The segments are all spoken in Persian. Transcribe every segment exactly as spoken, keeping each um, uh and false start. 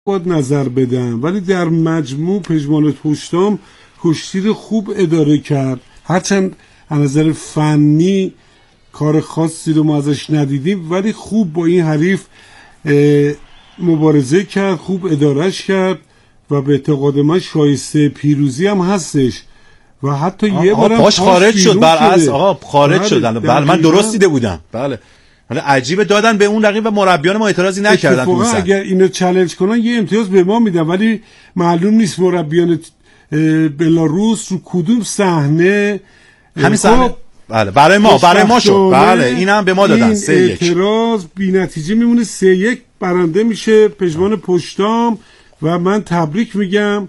باید نظر بدم، ولی در مجموع پژمان پشتام کشتی خوب اداره کرد. هرچند از نظر فنی کار خاصی رو ما ازش ندیدیم، ولی خوب با این حریف مبارزه کرد، خوب ادارهش کرد و به اعتقاد من شایسته پیروزی هم هستش و حتی یه بارم پاش خارج شد بر از آقا خارج بله شدن. بله من درست دیده بودم. بله حالا عجیبه دادن به اون رقیب و مربیان ما اعتراضی نکردن. تو اگر اینو چالش کنن یه امتیاز به ما میدن، ولی معلوم نیست مربیان بلاروس رو کدوم صحنه همین صحنه بله برای ما برای ما شد. بله اینم به ما دادن سه یک. اعتراض بی نتیجه میمونه، سه یک برنده میشه پژمان پشتام و من تبریک میگم.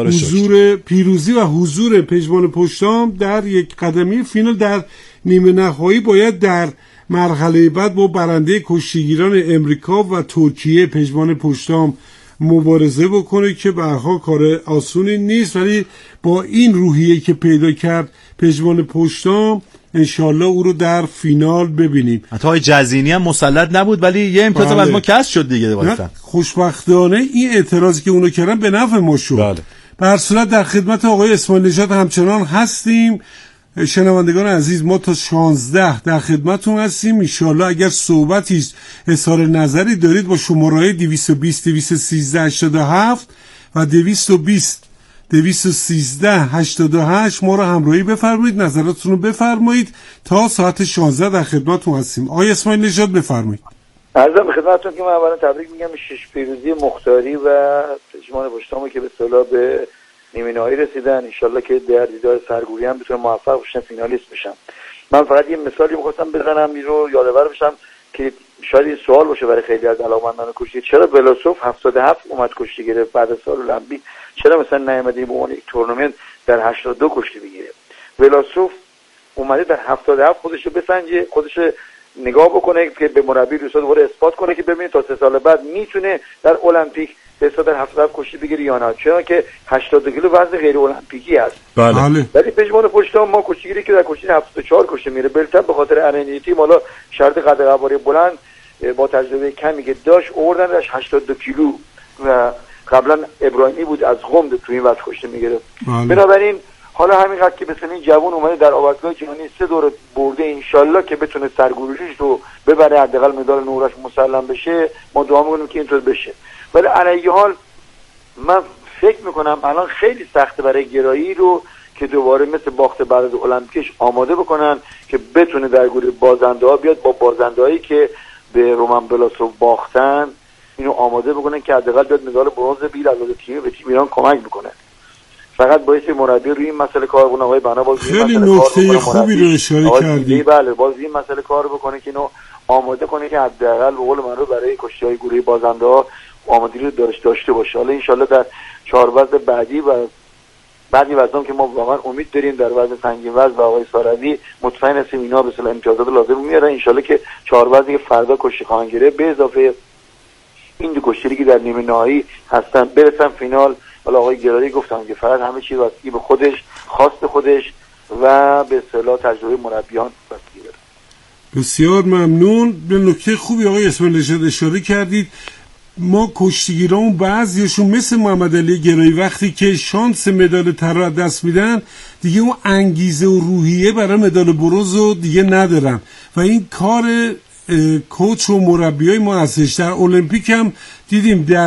حضور پیروزی و حضور پژمان پشتام در یک قدمی فینال. در نیمه نهایی باید در مرحله بعد با برنده کشتیگیران امریکا و ترکیه پژمان پشتام مبارزه بکنه که به هر حال کار آسونی نیست، ولی با این روحیه که پیدا کرد پژمان پشتام انشالله او رو در فینال ببینیم. حتی های جزینی هم مسلط نبود ولی یه امتیاز بله. از ما کسب شد دیگه. خوشبختانه این اعتراضی که اونو کردن به نفع ما شد. بله. به هر صورت در خدمت آقای اسماعیل نژاد همچنان هستیم. شنوندگان عزیز ما تا شانزده در خدمتون هستیم. انشالله اگر صحبتی اظهار نظری دارید با شماره‌های دویست و بیست دویست و سیزده هشتاد و هفت و دویست و بیست دویست و سیزده هشتاد و هشت ما رو همراهی بفرمایید، نظراتتون رو بفرمایید. تا ساعت شانزده در خدمتتون هستیم. آقای اسماعیل نژاد بفرمایید. عرضم به خدمتتون که من اولا تبریک میگم به شش پیروزی مختاری و پژمان پشتام که به اصطلاح به نیمه نهایی رسیدن. انشالله که در دیدار سرگوری هم بتونن موفق بشن، فینالیست بشن. من فقط یه مثالی می‌خواستم بزنم این رو یادآور بشم که شاید این سوال باشه برای خیلی از علاقه‌مندان کشتی، چرا بلاسوف هفتاد و هفت اومد کشتی گرفت بعد از سال المپیک، چرا مثلا نیامده به عنوان یک تورنمنت در هشتاد و دو کشتی بگیره؟ بلاسوف اومده در هفتاد و هفت خودش رو بسنجه، خودش نگاه بکنه که به مربی روسا دوباره اثبات کنه که ببینید تا سه سال بعد میتونه در المپیک به در هفتاد و هفت کشتی بگیره یا نه، چون که هشتاد کیلو وزن غیر المپیکی است. بله. ولی پژمان پشتام ما کشتیگیری که در کشتی هفتاد و چهار کشتی میره بلتن به خاطر ارنیتی مالا شرط قد قواره بلند با تجربه کمی که داشت اوردنش هشتاد و دو کیلو و قبلا ابراهیمی بود از قم تو این وقت کشتی میگیره. بنابراین حالا همینقدر که مثلا این جوان اومده در آوردگاه جهانی سه دور برده، انشالله که بتونه سرگروشیش رو ببره، حداقل مدال نورش مسلم بشه. ما دعا میکنیم که اینطور بشه. ولی علیه حال من فکر میکنم الان خیلی سخته برای گرایی رو که دوباره مثل باخت بعد از المپیکش آماده بکنن که بتونه در گروه بازنده ها بیاد، با بازنده هایی که به رومن بلاسوف باختن اینو آماده بکنن که حداقل بیاد مدال برنز بگیره، علاوه تیم به تیم ایران کمک بکنه. فقط باعث مربی روی این مسئله کار کنه. آقای بنا باز خیلی نکته خوبی رو اشاره کردی. بله باز این مسئله کار بکنه که اینو آماده کنه که حداقل به قول من رو برای کشتی‌های گروهی بازنده ها آمادگی رو داشته باشه. حالا انشالله در چهار وزن بعدی و بعدی وزنام که ما واقعا امید داریم در وزن سنگین وزن و آقای ساروی مطمئن هستیم اینا به اصطلاح امتیازات لازم میارن. انشالله که چهار وزنی که فردا کشتی خواهند گرفت به اضافه این دو کشتی که در نیمه نهایی هستن برسن فینال. حالا آقای گراری گفتم که فقط همه چیز واسه به خودش، خواست خودش و به اصطلاح تجربه مربیان واسه داره. بسیار ممنون. به نکته خوبی آقای اسماعیل نژاد اشاره کردید. ما کشتیگیرامون بعضیشون مثل محمد علی گرایی وقتی که شانس مدال طلا دست میدن دیگه اون انگیزه و روحیه برای مدال برنز رو دیگه ندارن و این کار کوچ و مربیای ما هستش. در المپیک هم دیدیم در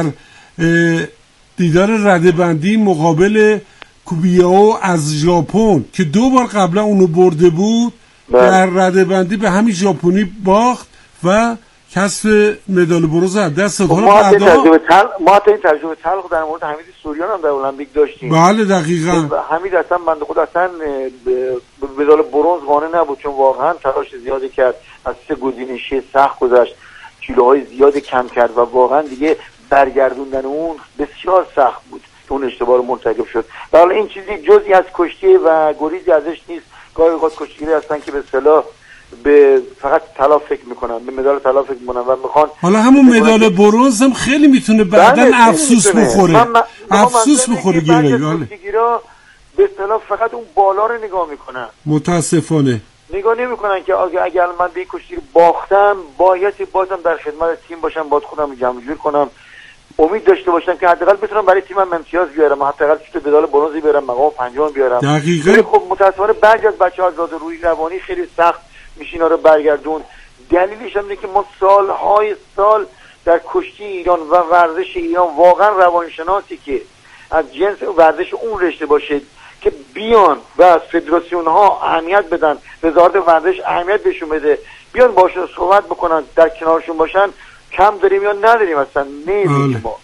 دیدار رده‌بندی مقابل کوبیاو از ژاپن که دو بار قبلا اونو برده بود بله. در رده‌بندی به همین ژاپنی باخت و کسب مدال برنز از دست داد. ما حتی تجربه تل ما حتی این تجربه تلخ در مورد حمید سوریان هم در المپیک داشتیم. بله دقیقاً. حمید اصلا بنده خود اصلا مدال برنز قانع نبود چون واقعا تلاش زیادی کرد، از سه گزینشی سخت گذشت، کیلوهای زیادی کم کرد و واقعا دیگه برگردوندن اون بسیار سخت بود که اون اشتباه رو مرتکب شد. حالا این چیزی جزئی از کشتی و گریزی ازش نیست. گاهی اوقات کشتیگیری هستن که به اصطلاح به فقط طلا فکر میکنن، به مدال طلا فکر میکنن و میخوان. حالا همون مدال برنز هم خیلی میتونه بعدن افسوس بخوره. من من افسوس بخوره گیرایی. کشتیگیرا به اصطلاح فقط اون بالا رو نگاه میکنن. متاسفانه نگاه نمیکنن که اگر من به این کشتی باختم باید بازم در خدمت تیم باشم، باید خودم رو جمع جور کنم، امید داشته باشم که حداقل بتونم برای تیمم امتیاز بیارم، حداقل چه بدال برنزی بیارم، مقام پنجم بیارم. دقیقاً. خب متأسفانه بعضی از بچه‌ها از روی روانی خیلی سخت میشه اینا رو برگردون. دلیلش هم اینه که ما سالهای سال در کشتی ایران و ورزش ایران واقعا روانشناسی که از جنس ورزش اون رشته باشه که بیان و از فدراسیون ها اهمیت بدن، وزارت ورزش اهمیت بهشون بده، بیان باشون صحبت بکنن، در کنارشون باشن، کم داریم یا نداریم اصلا نمیدونیم ما.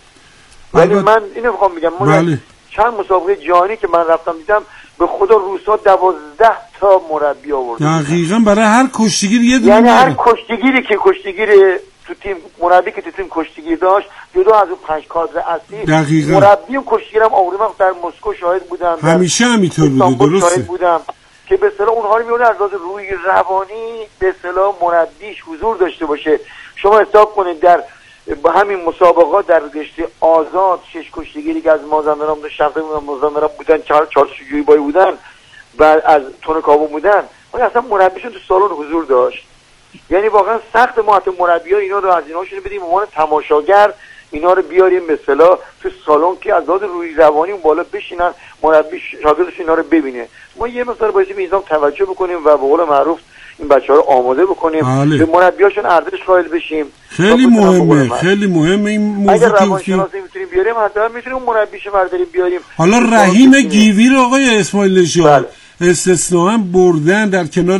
ولی من اینو میخوام بگم ما بله. چند مسابقه جهانی که من رفتم دیدم به خدا روسا دوازده تا مربی آورد. دقیقاً برای هر کشتیگیر یه دونه. یعنی هر کشتیگیری که کشتیگیر تو تیم مربی که تو تیم کشتیگیر داشت جدا از اون پنج کادر اصلی دقیقاً مربی و کشتیگیرم آوردم. در مسکو شاهد بودم، همیشه همینطور بوده. درسته شاهد بودم که به اصطلاح اونها رو میونه از لحاظ روی روانی به اصطلاح مربیش حضور داشته باشه. شما حساب کنید در همین مسابقات در رشته آزاد شش کشتیگیری که از مازندران بودن، شرقی بودن، مازندران بودن، چهار چهار شجوعی بای بودن و از تونکاوو بودن، ولی اصلا مربیشون تو سالن حضور داشت. یعنی واقعا سخت ما حتی مربی‌ها اینا رو از ایناشون بدیم به عنوان تماشاگر، اینا رو بیاریم به اصطلاح تو سالن که از لحاظ روی روانی اون بالا بشینن، مربی شاگردش اینا رو ببینه. ما یه مثلا باید به اینجا توجه بکنیم و به قول معروف این بچه‌ها رو آماده بکنیم، بله. به مربیاشون ارزش قائل بشیم. خیلی مهمه، خیلی مهمه این موضوع. اگر روانشناسی میتونیم بیاریم حتی میتونیم اون مربیشو برداریم بیاریم. حالا رحیم گیوی رو آقای اسماعیل نژاد استثناء بردن در کنار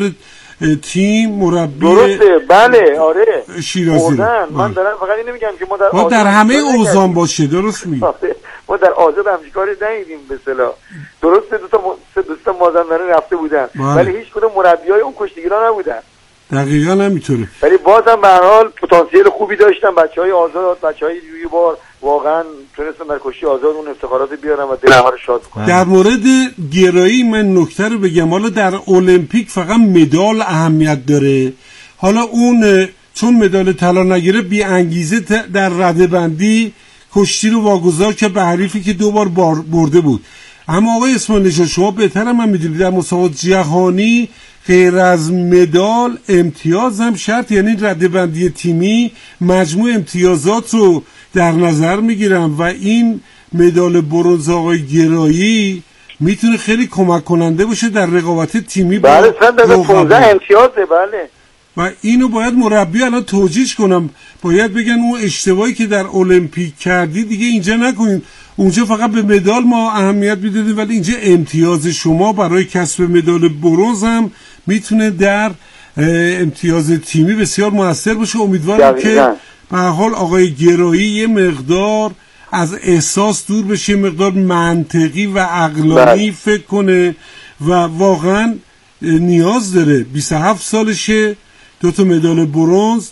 تیم مربی. درسته بله آره شیرازی. من دارم فقط اینو میگم که ما در ما در همه اوزان باشه. درست میگی. ما در آزاد همچین کاری ندیدیم به اصطلاح. درسته دو تا سه دوستا مازندران رفته بودن ولی هیچ کدوم مربیای اون کشتیگیرا نبودن. دقیقاً همینطوره. ولی بازم به هر حال پتانسیل خوبی داشتن بچهای آزاد، بچهای یوی بار واقعا تونستن در کشتی آزاد اون افتخارات بیارن و دل همه رو شاد کنن. در مورد گرایی من نکته رو بگم، حالا در المپیک فقط مدال اهمیت داره. حالا اون چون مدال طلا نگیره بی انگیزه در رده‌بندی کشتی رو واگذار که به حریفی که دو بار برده بود. اما آقای اسماعیل نژاد شما بهتر من میدونید در مسابقات جهانی غیر از مدال امتیاز هم شرط، یعنی رده‌بندی تیمی مجموع امتیازات رو در نظر میگیرم و این مدال برنز آقای گرایی میتونه خیلی کمک کننده باشه در رقابت تیمی. بله پانزده امتیازه. بله و اینو باید مربی الان توجیه کنم، باید بگن اون اشتباهی که در المپیک کردی دیگه اینجا نکنین. اونجا فقط به مدال ما اهمیت میدادیم ولی اینجا امتیاز شما برای کسب مدال برنز هم میتونه در امتیاز تیمی بسیار موثر باشه. امیدوارم که به هر حال آقای گرایی یه مقدار از احساس دور بشه، یه مقدار منطقی و عقلانی فکر کنه و واقعا نیاز داره. بیست و هفت سالشه، دو تا مدال برنز،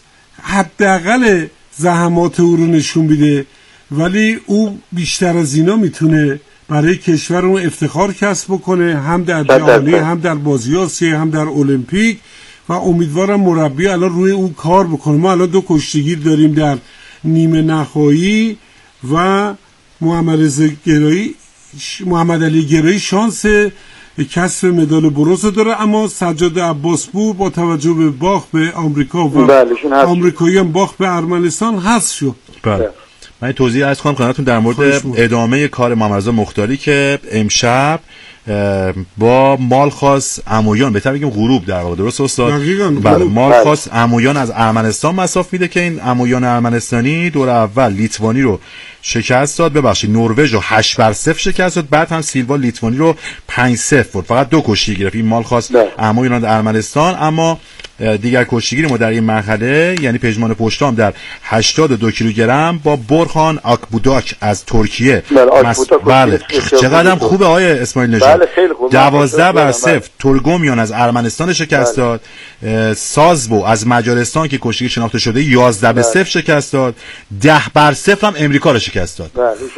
حداقل زحمات او رو نشون میده ولی او بیشتر از اینا میتونه برای کشور اون افتخار کسب بکنه، هم در جهانی، هم در بازی آسیا، هم در المپیک و امیدوارم مربی الان روی اون کار بکنه. ما الان دو کشتیگیر داریم در نیمه نهایی و محمد رضا گرایی محمد علی گرایی شانس کسب مدال برنز داره، اما سجاد عباسپور با توجه به باخت به آمریکا و آمریکایی هم باخت به ارمنستان حذف شد. بله. من توضیح عرض کنم خدمتتون در مورد ادامه کار محمد رضا مختاری که امشب با مالخاس عمویان، بهتر بگیم غروب در واقع، درست استاد؟ بله. مالخاس عمویان از ارمنستان مساف میده که این عمویان ارمنستانی دور اول لیتوانی رو شکست داد، ببخشید نروژ رو هشت بر صفر شکست داد، بعد هم سیلوا لیتوانی رو پنج صفر برد. فقط دو کشتی گرفت این مالخاس عمویان ارمنستان. اما دیگر کشتیگیر ما در این مرحله یعنی پژمان پشتام در هشتاد و دو کیلوگرم با برخان آکبوداک از ترکیه. بله چقدر خوبه آقای اسماعیل نژاد. بله خیلی خوب. دوازده بر صفر تورگومیان از ارمنستان شکست داد. سازبو از مجارستان که کشتیگیر شناخته شده یازده به صفر شکست داد. ده بر صفر هم امریکا رو شکست داد.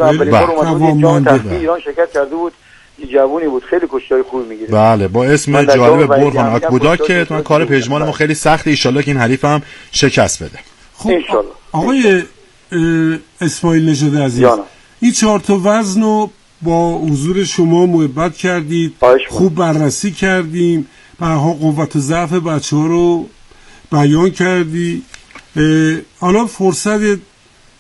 بله ایران شکست کرده بود، جوونی بود، خیلی کشتی‌های خوبی میگیره. بله با اسم جالب برهان آکبوداک که من کار پژمان ما خیلی سخته، ان شاءالله که این حریف هم شکست بده. خب آقای اسماعیل نژاد عزیز این چهار تا وزن رو با حضور شما محبت کردید، خوب بررسی کردیم، به هر حال قوت و ضعف بچه‌ها رو بیان کردی. حالا فرصت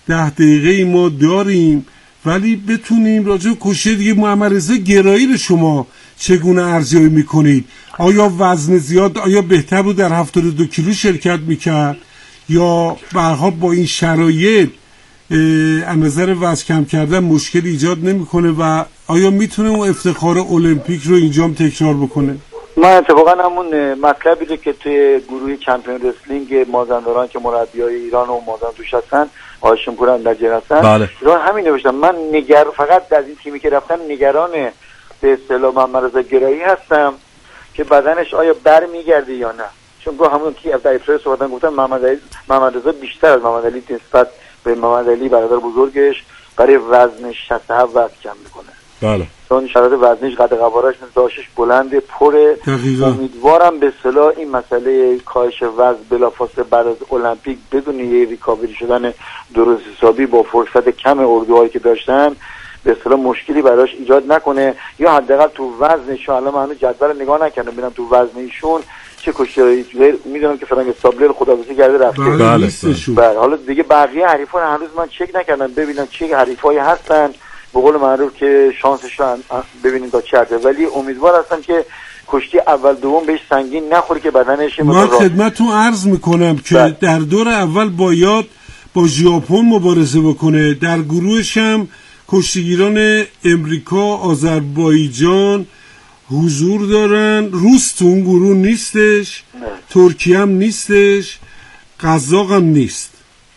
ده دقیقه ما داریم، ولی بتونیم راجع به کشتی دیگه. محمد رضا گرایی رو شما چگونه ارزیابی میکنید؟ آیا وزن زیاد، آیا بهتر بود در هفتاد و دو کیلو شرکت میکرد یا به هر حال با این شرایط از نظر وزن کم کردن مشکل ایجاد نمیکنه و آیا میتونه اون افتخار المپیک رو اینجا تکرار بکنه؟ من اتفاقا همون مطلبی که توی گروه چمپیون رسلینگ مازندران که مربیای ایران و مازندران توش هستن، هاشم پور اندرجان هستن، بله. همین نوشتم. من نگر فقط از این تیمی که رفتن نگران به اصطلاح محمد رضا گرایی هستم که بدنش آیا برمیگرده یا نه. چون گفت همون کی در ابتدای صحبتن گفتم محمد علی محمد رضا بیشتر از محمد علی نسبت به محمد علی برادر بزرگش برای وزن شصت و هفت وزن کم میکنه. بله. چون شرایط وزنش قد قوارش داشتش بلند پره. امیدوارم به اصطلاح این مسئله کاهش وزن بلافاصله بعد از المپیک بدون یه ریکاوری شدن درست حسابی با فرصت کم اردوهایی که داشتن به اصطلاح مشکلی براش ایجاد نکنه، یا حداقل تو وزنش. الان من هنوز جدول نگاه نکردم ببینم تو وزن ایشون چه کشتیایی میدونم که فرانک استابلر خداحافظی کرده رفته. بله. بله. حالا دیگه بقیه حریفان هنوز من چک نکردم ببینم چه حریفایی هستن به قول معروف که شانسش رو ببینیم تا چه حده، ولی امیدوار هستم که کشتی اول دوم بهش سنگین نخوره که بدنش. من خدمتتون عرض میکنم که بله. در دور اول باید با ژاپن مبارزه بکنه، در گروهش هم کشتیگیران امریکا، آذربایجان حضور دارن، روس تو اون گروه نیستش، ترکیه هم نیستش، قزاق هم نیست.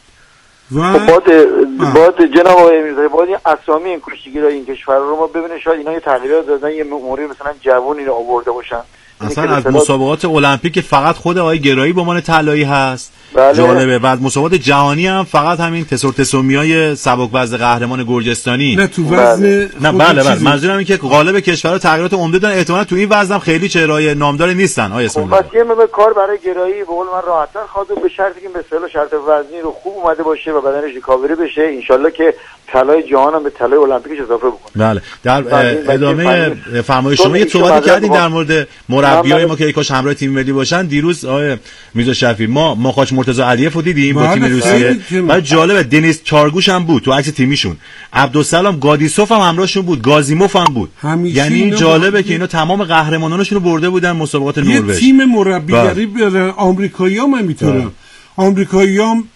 و باید باید جناب آقای میرزایی باید اسامی این کشتیگیرای این کشور رو ما ببینیم، شاید اینا یه تغییرات دادن، یه موری مثلا جوون اینو آورده باشن. اصلا از مسابقات المپیک فقط خود آقای گرایی به عنوان طلایی هست. بله. جالبه. بعد مسابقات جهانی هم فقط همین تسور تسومیای سبک وزن قهرمان گرجستانی. نه تو وزن بله. نه بله بله منظورم این که غالب کشورها تغییرات عمده دادن، احتمالاً تو این وزن هم خیلی چهره‌های نامدار نیستن. آیا اسم پس یه مقدار کار برای گرایی به قول من راحت‌تر خواهد به شرطی که به اصطلاح شرط وزنی رو خوب اومده باشه و بدنش ریکاوری بشه، ان شاءالله که طلای جهان هم به طلای المپیکش اضافه بکنه. بله. در ادامه فرمایش شما یه صحبتی کردین در مورد مربیای ما که کاش همراه تیم ملی باشن. دیروز آقای میرزا شفیعی ما ماخاچ مرتضی علیف رو دیدیم با تیم روسیه. بعد جالبه دنیس چارگوش هم بود تو عکس تیمیشون، عبدالسلام گادیسوف هم همراهشون بود، گازیموف هم بود. یعنی جالبه که اینا تمام قهرمانانشون رو برده بودن مسابقات نروژ. یه تیم مربیگری برای آمریکایی‌ها هم میتونن. آمریکایی‌ها هم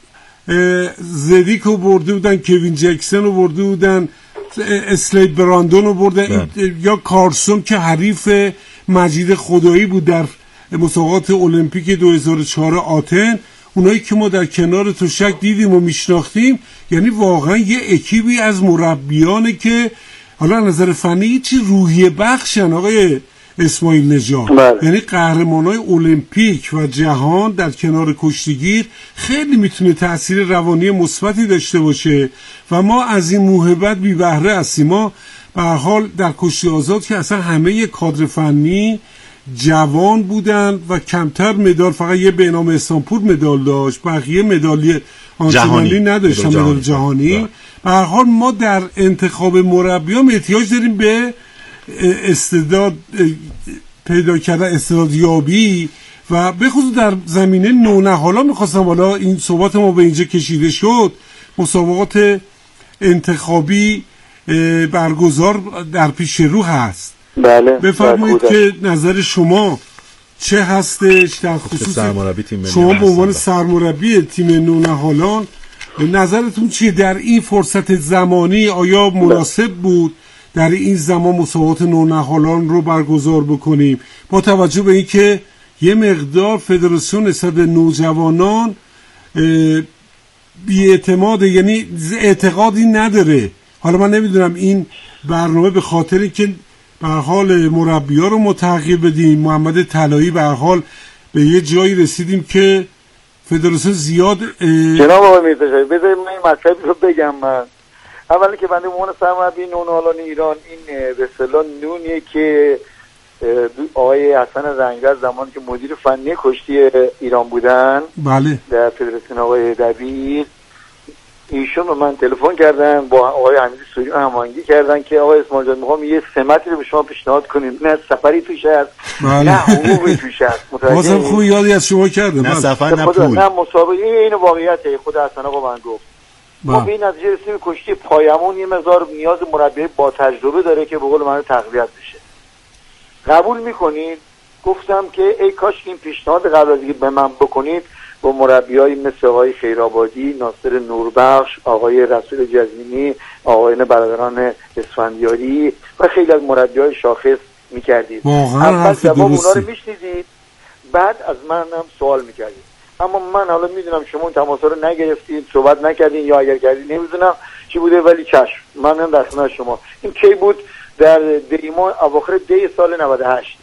زدیکو برده بودن، کوین جکسون رو برده بودن، اسلید براندون رو بردن، یا کارسون که حریف مجید خدایی بود در مسابقات المپیک دو هزار و چهار آتن. اونایی که ما در کنار تشک دیدیم و میشناختیم، یعنی واقعا یه اکیبی از مربیانه که حالا نظر فنی چی روحیه بخشن آقای اسماعیل نژاد. یعنی قهرمانای المپیک و جهان در کنار کشتیگیر خیلی میتونه تأثیر روانی مثبتی داشته باشه و ما از این موهبت بی بهره هستیم. ما به هر حال در کشتی آزاد که اصلا همه کادر فنی جوان بودن و کمتر مدال، فقط یه به نام استانپول مدال داشت، بقیه مدالی آنچنانی نداشتن، مدال جهانی. به هر حال ما در انتخاب مربیان احتیاج داریم به استعداد پیدا کردن، استعدادیابی و به خصوص در زمینه نونهالا. میخواستم حالا این صحبت ما به اینجا کشیده شد، مسابقات انتخابی برگزار در پیش رو هست. بله. بفرمایید که نظر شما چه هستش در خصوص شما به عنوان سرمربی تیم نونهالان، نظرتون چیه در این فرصت زمانی؟ آیا مناسب بود در این زمان مسابقات نونهالان رو برگزار بکنیم با توجه به اینکه یه مقدار فدراسیون نسبت به نوجوانان بی‌اعتماد، یعنی اعتقادی نداره؟ حالا من نمیدونم این برنامه به خاطر که به هر حال مربی‌ها رو ما تغییر بدیم، محمد طلایی به هر حال به یه جایی رسیدیم که فدراسیون زیاد جناب آقای میرزایی بذارید من این مطلبی رو بگم. من اولی که بنده به عنوان سرمربی نونهالان ایران این به اصطلاح نونیه که آقای حسن رنگر زمانی که مدیر فنی کشتی ایران بودن بله در فدراسیون آقای دبیر، ایشون به من تلفن کردن با آقای حمید سوری هماهنگی کردن که آقای اسماعیل جان میخوام یه سمتی رو به شما پیشنهاد کنیم، نه سفری توش هست بله. نه حقوقی توش هست. بازم خوب یادی از شما کردم. نه سفر نه پول، نه مسابقه. این واقعیته خود حسن آقا من گفت ما به این نتیجه رسیدیم کشتی پایمون یه مقدار نیاز مربی با تجربه داره که به قول من تقویت بشه. قبول میکنید؟ گفتم که ای کاش این پیشنهاد قبل از اینکه به من بکنید با مربیای مثل آقای خیرآبادی، ناصر نوربخش، آقای رسول جزمینی، آقایان برادران اسفندیاری و خیلی از مربیای شاخص میکردید. اول جواب اونا رو میشنیدید، بعد از منم سوال میکردید. اما من حالا میدونم شما اون تماسا رو نگرفتید، صحبت نکردین، یا اگر کردید نمیدونم چی بوده، ولی چشم منم در خدمت شما. این کی بود؟ در دیما اواخر دی سال نود و هشت.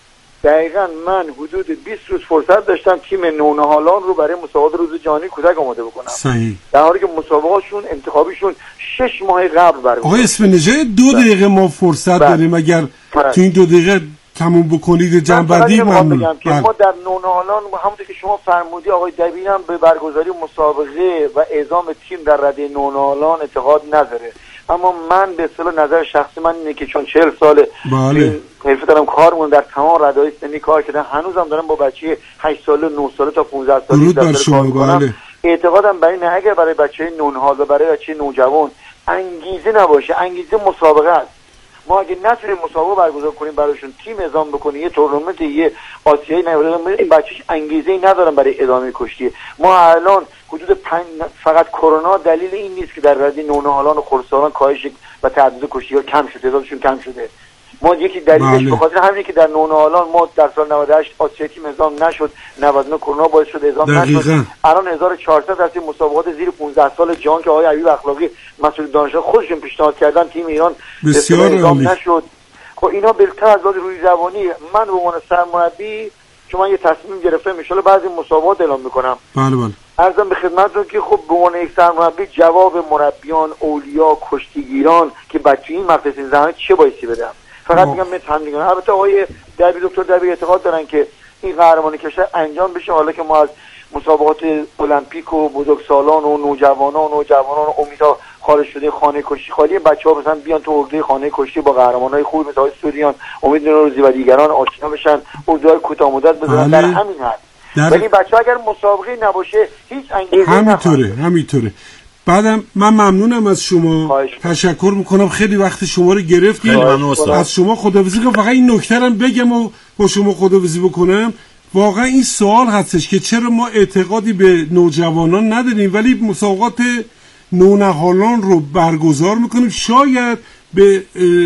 دقیقا من حدود بیست روز فرصت داشتم تیم نونهالان رو برای مسابقات روز جهانی کودک آماده بکنم. صحیح. در حالی که مسابقاتشون انتخابیشون شش ماه قبل برگزار. آقای اسم نژاد دو دقیقه ما فرصت بله. داریم، اگر بله. تو این دو دقیقه تموم بکنید جنبندی ممنون. بگم که ما در نونهالان همونطور که شما فرمودی آقای دبیرم به برگزاری مسابقه و اعزام تیم در رده نونهالان اعتقاد نداره، اما من به اصطلاح نظر شخصی من اینه که چون چهل ساله بله. حرفه دارم کارمون در تمام رده‌های سنی کار کردم، هنوزم دارم با بچه هشت ساله نه ساله تا پانزده ساله در کار می‌کنم. بله. اعتقادم برای نه اگر برای بچه نونهال و برای بچه نوجوان انگیزه نباشه، انگیزه مسابقه است. ما اگه نتونیم مسابقه برگزار کنیم براشون، تیم اعزام بکنیم، یه تورنمنت یه آسیایی نمی‌ریم، این بچه‌ش انگیزه‌ای ندارن برای ادامه کشتی. ما الان حدود پنج فقط کرونا دلیل این نیست که در رده نونهالان و خرسالان کاهش و تعداد کشتی‌ها کم شده، تعدادشون کم شده. ما یکی دلیلش به خاطر همینه که در نونهالان ما در سال نود و هشت آسیایی تیم اعزام نشد، نود و نه کرونا باعث شد اعزام نشد. الان هزار و چهارصد از این مسابقات زیر پانزده سال جهان که آقای عبیب اخلاقی مسئول دانشگاه خودشون پیشنهاد کردن تیم ایران بسیار اعزام نشد. خب اینا بالاتر از روی زبانی من به عنوان سرمربی چون من یه تصمیم گرفتم ان شاءالله بعضی مسابقات اعلام میکنم. بله بله. عرضم به خدمتتون که خب به عنوان یک سرمربی جواب مربیان، اولیا، کشتیگیران که بچه این مقطع سن زمانی چه بایستی بدم. فقط میگم من تمرین کنم. البته آقای دبیر دکتر دبیر اعتقاد دارن که این قهرمانی کشور انجام بشه، حالا که ما از مسابقات المپیک و بزرگسالان و نوجوانان و نوجوانان و امیدها خارج شده خانه کشتی خالی، بچه‌ها مثلا بیان تو اردوی خانه کشتی با قهرمانای خوب مثل سوریان، امید نوروزی و دیگران آشنا بشن، اردوهای کوتاه مدت بزنن. در همین حد در... ولی بچه‌ها اگر مسابقه نباشه هیچ انگیزه‌ای همینطوره همینطوره. بعدم من ممنونم از شما، تشکر میکنم، خیلی وقت شما رو گرفتیم. از شما خداحافظی کنم. فقط این نکته رو بگم و با شما خداحافظی بکنم. واقعا این سوال هستش که چرا ما اعتقادی به نوجوانان نداریم ولی مسابقات نونهالان رو برگزار میکنیم. شاید به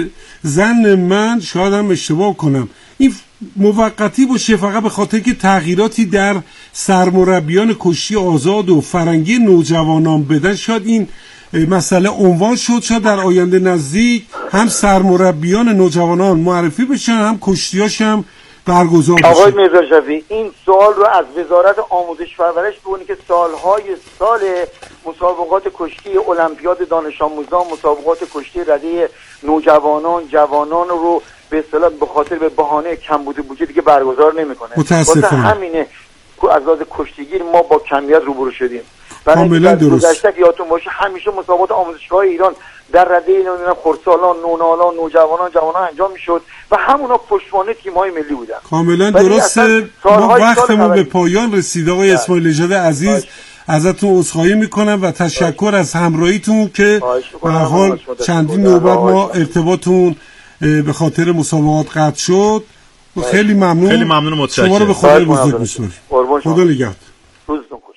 ظن من، شاید هم اشتباه کنم، این موقتی باشه فقط به خاطر که تغییراتی در سرمربیان کشتی آزاد و فرنگی نوجوانان بدن، شاید این مسئله عنوان شد. شاید در آینده نزدیک هم سرمربیان نوجوانان معرفی بشن، هم کشتیاش هم برگزار بشه. آقای میرزا شفیعی این سوال رو از وزارت آموزش و پرورش بگونی که سالهای سال مسابقات کشتی المپیاد دانش آموزان، مسابقات کشتی رده نوجوانان، جوانان رو به اصطلاح به خاطر به بهانه کمبود بودجه دیگه برگزار نمیکنه. متاسفانه همینه از لحاظ کشتیگیر ما با کمیت روبرو شدیم. کاملا درست. گذشته یادتون باشه همیشه مسابقات آموزشگاه ایران در رده نمیدونم خرسالان، نونهالان، نوجوانان، جوانان انجام میشد و همونا پشتوانه تیم‌های ملی بودن. کاملا درسته. ما وقتمون به پایان رسید. آقای اسماعیل نژاد عزیز ازتون عذرخواهی میکنم و تشکر از همراهیتون که به هر حال چندین نوبت ما ارتباطتون به خاطر مسابقات قطع شد. خیلی ممنون. خیلی ممنون و متشکرم. شما رو به خدای بزرگ میسپارم. خدا نگهدار. روزتون خوش.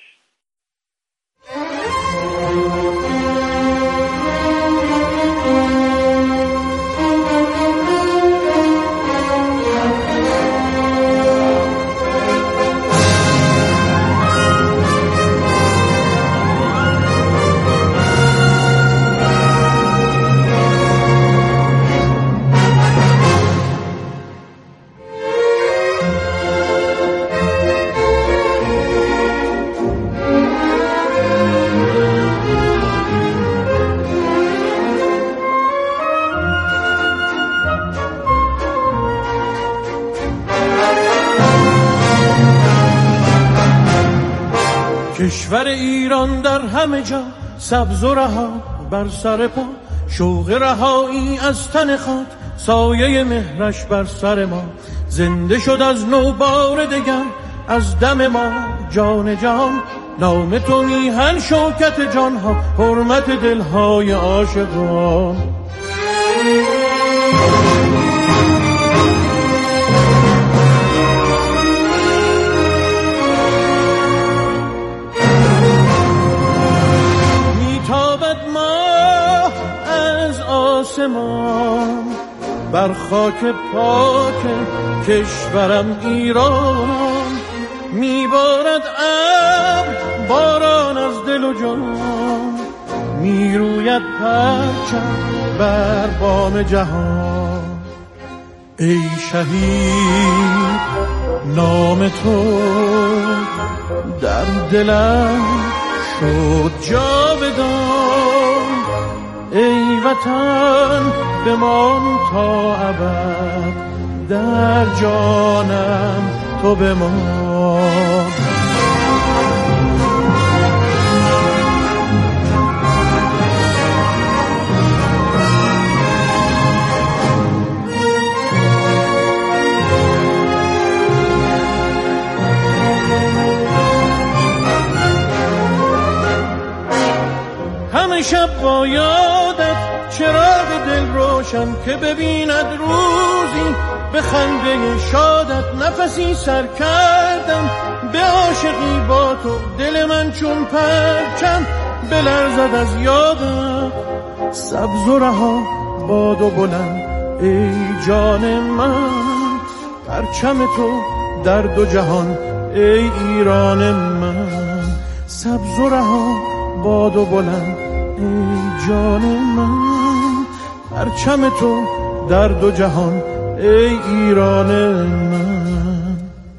کشور ایران در همه جا سبز و رها بر سر پا، شوق رهایی از تن خاک، سایه مهرش بر سر ما. زنده شد از نو بار دگر از دم ما جان جان، نام تو میهن شوکت جانها، حرمت دلهای عاشقان. میتابد ماه از آسمان بر خاک پاک کشورم ایران، میبارد ابر باران از دل و جان، میروید پرچم بر بام جهان. ای شهید نام تو در دلم شد جاودان، ای وطن بمان تا ابد در جانم تو بمان. همه شب با یادت چراغ دل روشن که ببیند روزی به خنده شادت، نفسی سر کردم به عاشقی با تو، دل من چون پرچم بلرزد از یادت. سبز و رها باد و بلند ای جان من، پرچم تو در دو جهان ای ایران من. سبز و رها باد و بلند ای جان من، پرچم تو در دو جهان ای ایران من.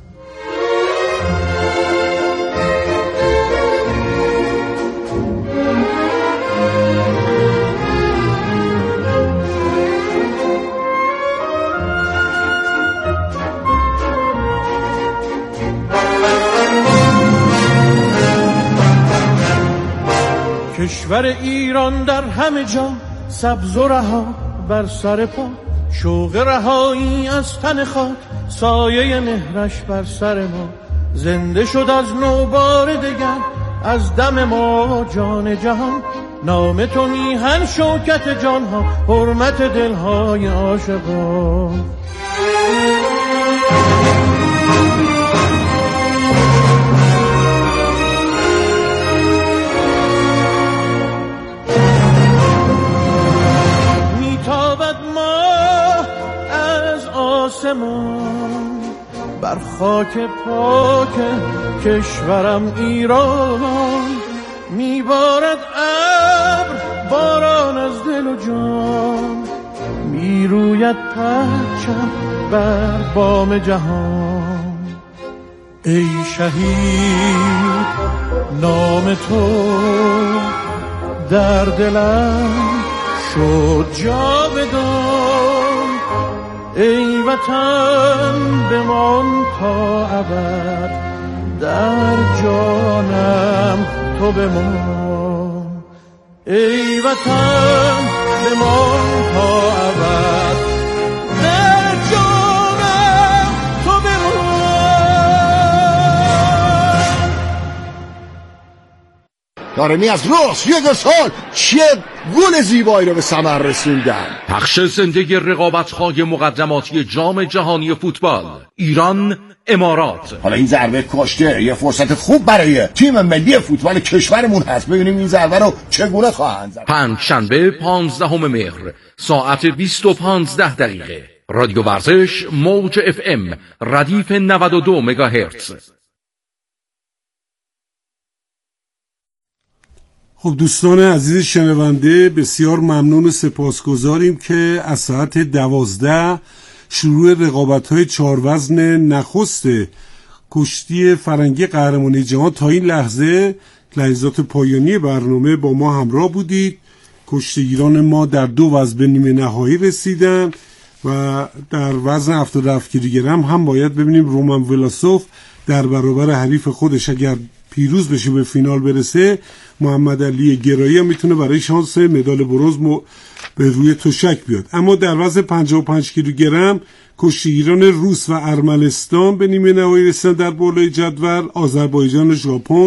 کشور ایران در همه جا سبز و رها بر سر پا، شوق رهایی از تن خاک، سایه مهرش بر سر ما. زنده شد از نو بار دگر از دم ما جان جهان، نام تو میهن شوکت جانها، حرمت دلهای عاشقان. آسمان بر خاک پاک کشورم ایران، میبارد ابر باران از دل و جان، میروید پرچم بر بام جهان. ای شهید نام تو در دلم شد جاودان، ای وطن بمان تا ابد در جانم تو بمان. ای وطن بمان تا ابد در جانم تو بمان. دارمی از راست یک سال چه گل زیبایی رو به ثمر رسوندن. پخش زنده رقابت‌های مقدماتی جام جهانی فوتبال ایران امارات. حالا این ضربه کشته یه فرصت خوب برای تیم ملی فوتبال کشورمون هست. ببینیم این ضربه رو چگونه خواهند زد. پنج شنبه پانزدهم مهر ساعت بیست و پانزده دقیقه رادیو ورزش موج اف ام ردیف نود و دو مگاهرتز. خب دوستان عزیز شنونده، بسیار ممنون و سپاسگزاریم که از ساعت دوازده شروع رقابت‌های چهار وزن نخست کشتی فرنگی قهرمانی جهان تا این لحظه لحظات پایانی برنامه با ما همراه بودید. کشتیگیران ما در دو وزن به نیمه نهایی رسیدن و در وزن هفتاد و هفت کیلوگرم هم باید ببینیم رومان ولاسوف در برابر حریف خودش اگر پیروز بشه به فینال برسه، محمد علی گرایی هم میتونه برای شانس مدال برنز م... به روی تشک بیاد. اما در وزن پنجاه و پنج کیلوگرم کشتیگیران روس و ارمنستان به نیمه نهایی رسیدن در بالای جدول. آذربایجان و ژاپن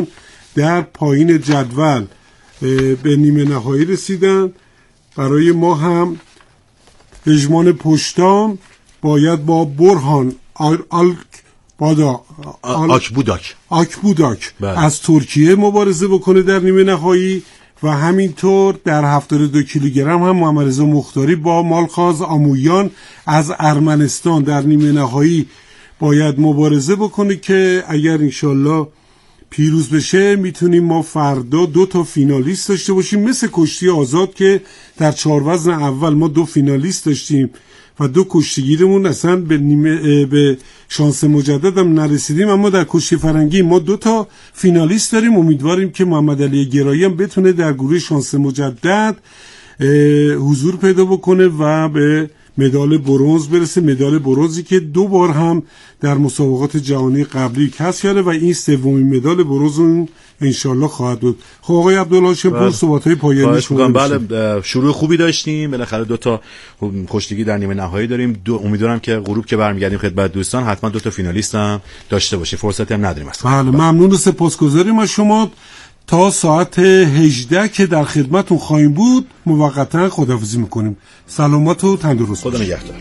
در پایین جدول به نیمه نهایی رسیدن. برای ما هم پژمان پشتام باید با برهان آل بادا آکبوداک آکبوداک از ترکیه مبارزه بکنه در نیمه نهایی و همینطور در هفتاد و دو کیلوگرم هم محمد رضا مختاری با مالخاز آمویان از ارمنستان در نیمه نهایی باید مبارزه بکنه که اگر انشالله پیروز بشه میتونیم ما فردا دو تا فینالیست داشته باشیم، مثل کشتی آزاد که در چهار وزن اول ما دو فینالیست داشتیم و دو کشتیگیرمون اصلا به نیمه به شانس مجدد هم نرسیدیم، اما در کشتی فرنگی ما دو تا فینالیست داریم. امیدواریم که محمد علی گرایی هم بتونه در گروه شانس مجدد حضور پیدا بکنه و به مدال برنز برسه، مدال برنزی که دو بار هم در مسابقات جهانی قبلی کسب کرده و این سومین مدال برنز اون انشالله خواهد بود. خب آقای عبدالهاشم پور صحبت‌های پایانی شما. بله شروع خوبی داشتیم، بالاخره دو تا کشتیگیر در نیمه نهایی داریم. دو امیدوارم که غروب که برمیگردیم خدمت دوستان حتما دو تا فینالیست هم داشته باشیم، فرصتی هم نداریم اصلا. بله ممنون و سپاسگزاریم از شما. تا ساعت هجده که در خدمتون خواهیم بود موقتا خداحافظی میکنیم. سلامت و تندرست. خدا نگهدار.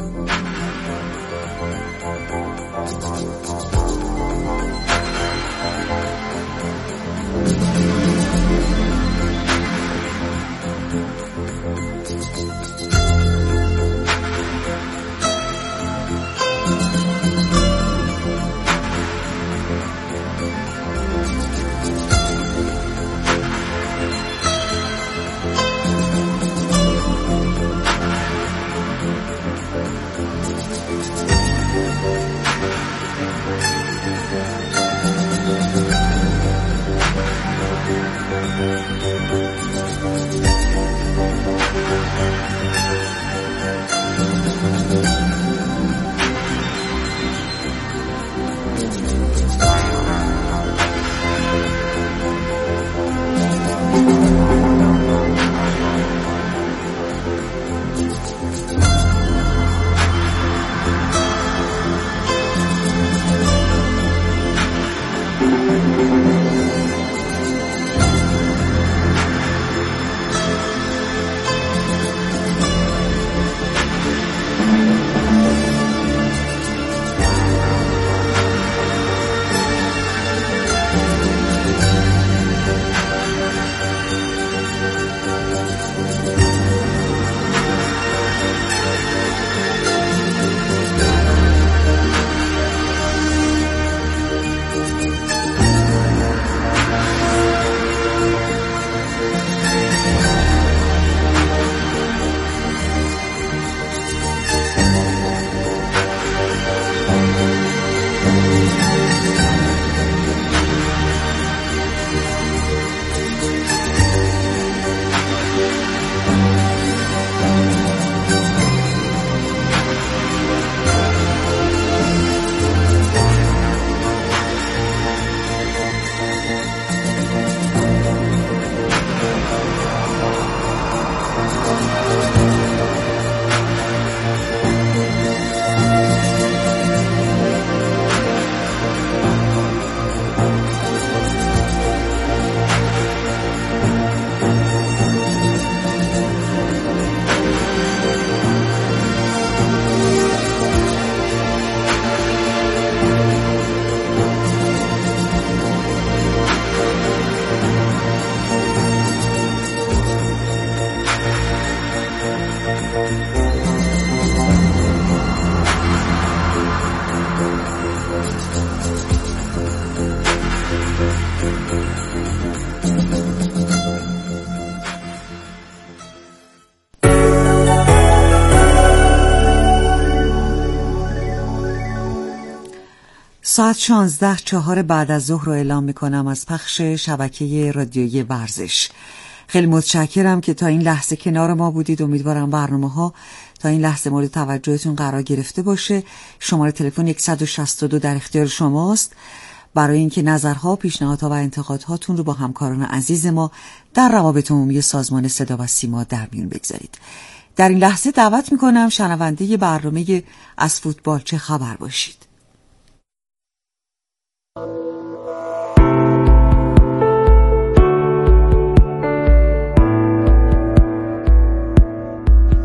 ساعت شانزده چهار بعد از ظهر رو اعلام میکنم از پخش شبکه رادیویی ورزش. خیلی متشکرم که تا این لحظه کنار ما بودید. امیدوارم برنامه ها تا این لحظه مورد توجهتون قرار گرفته باشه. شماره تلفن صد و شصت و دو در اختیار شماست برای اینکه نظرها، پیشنهادها و انتقادهاتون رو با همکاران عزیز ما در روابط عمومی سازمان صدا و سیما در میون بگذارید. در این لحظه دعوت میکنم شنونده برنامه از فوتبال چه خبر باشید.